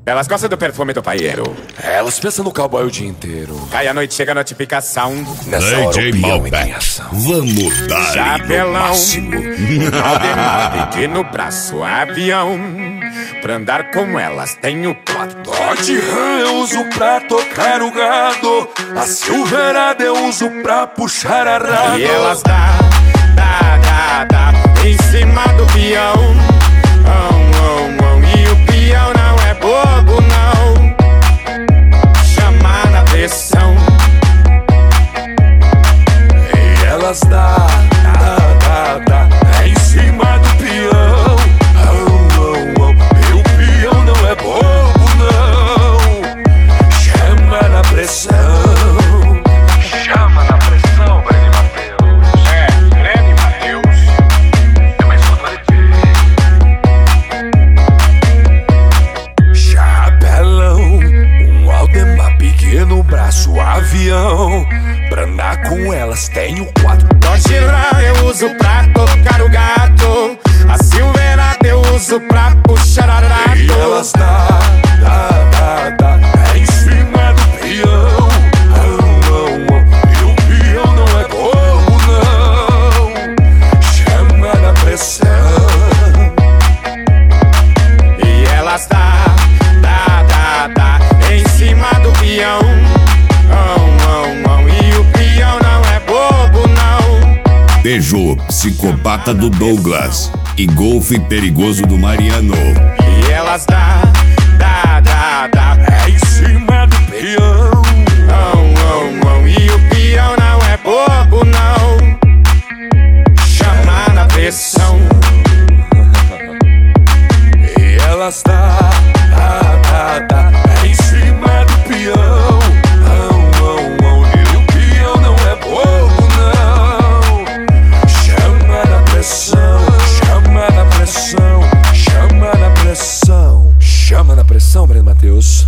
Elas gostam do perfume do paieiro. Elas pensam no cowboy o dia inteiro. Cai a noite, chega a notificação. Nessa hora o DJ peão entra em Malbec, ação. vamos dar no Chapelão, máximo. Aldemar, pequeno braço, avião. Pra andar com elas tenho quatro. Dodge Ram eu uso pra tocar o gado. A Silverado eu uso pra puxar arado. E elas dá em cima do peão. E o peão não é bobo, não. Chama na pressão. E elas dá em cima do peão. E o peão não é bobo, não. Chama na pressão. Chama na pressão, Breno Matheus. Breno Matheus. É mais só Chapelão, Aldemar, pequeno braço, avião. Pra andar com elas tenho quatro. Dodge Ram eu uso pra tocar o gato. A Silverado eu uso pra puxar arado. E elas dá em cima do peão. E o peão não é bobo, não. Chama na pressão. E elas dá em cima do peão. E o peão não é bobo, não. Peugeot, psicopata do Douglas e Golf perigoso do Mariano. E elas dá Em cima do peão. E o peão não é bobo, não. Chama na pressão. E elas dá em cima do peão. E o peão não é bobo, não. Chama na pressão, chama na pressão, chama na pressão. Chama na pressão, Breno Matheus.